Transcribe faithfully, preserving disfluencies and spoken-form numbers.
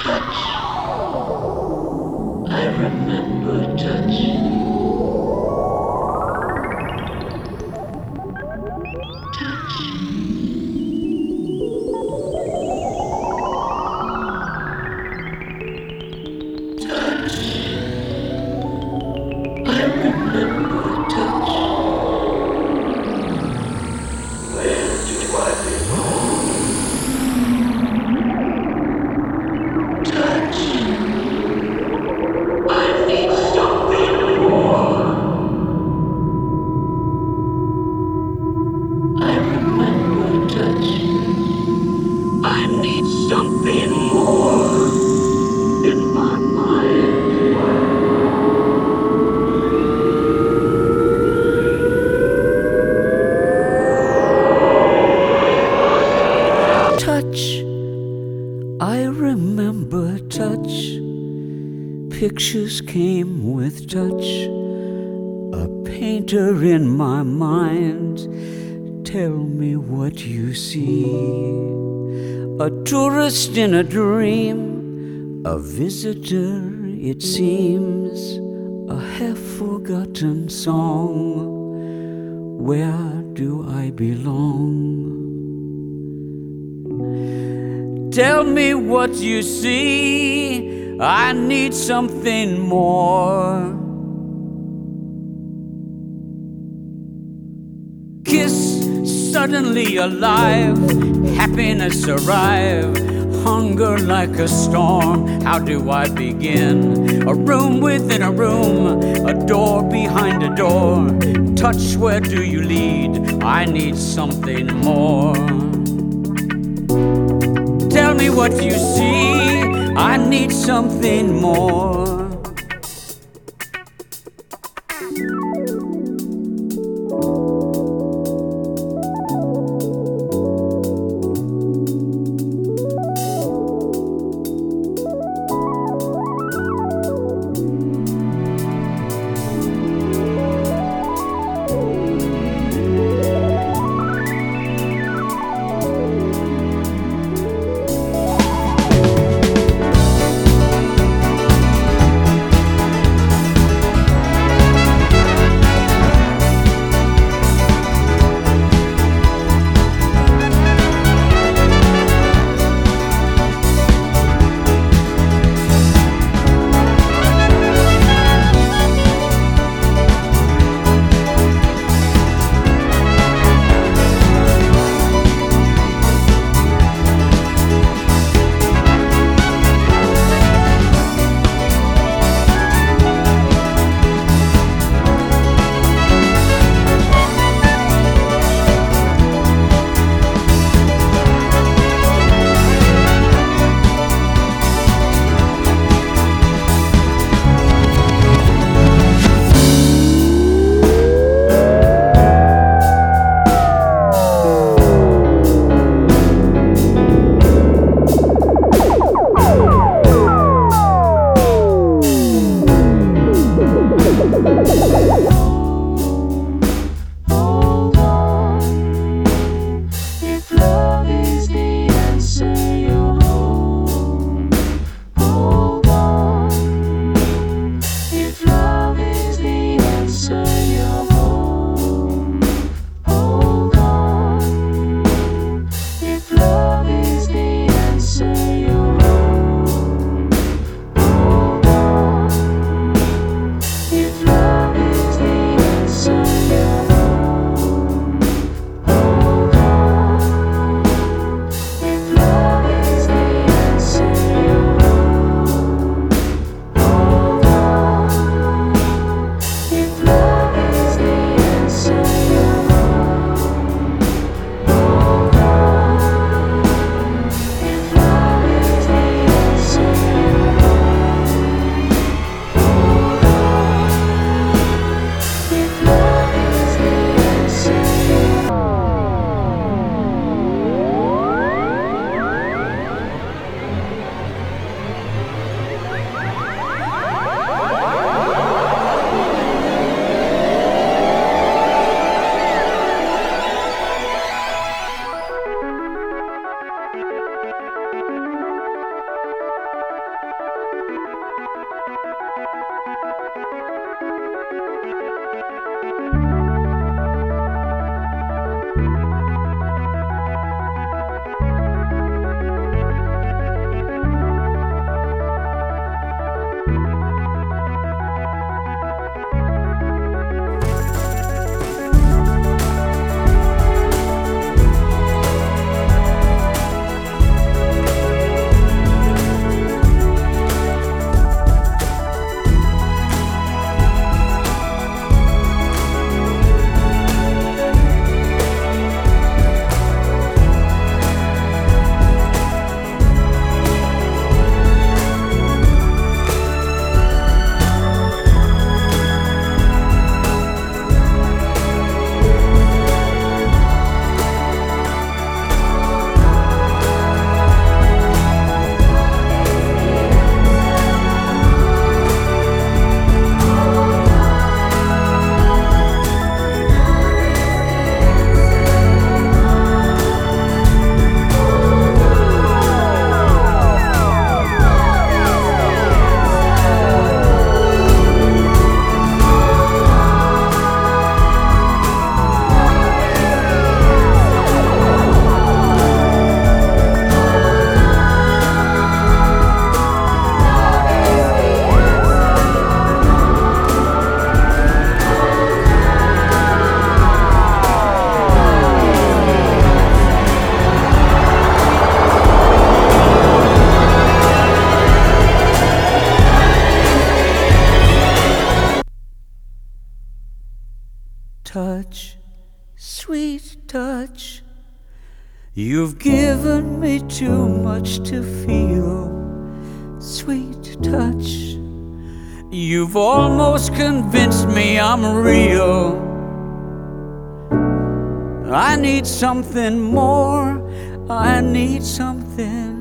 I remember touch. I remember touch. Where do I belong? Touch. I need something more. I remember touch. I need something more in my mind. Touch, I remember touch. Pictures came with touch. A painter in my mind. Tell me what you see. A tourist in a dream. A visitor, it seems. A half-forgotten song. Where do I belong? Tell me what you see. I need something more. Kiss, suddenly alive. Happiness arrive. Hunger like a storm. How do I begin? A room within a room. A door behind a door. Touch, where do you lead? I need something more. Tell me what you see. I need something more. touch, sweet touch. You've given me too much to feel, sweet touch. You've almost convinced me I'm real. I need something more, I need something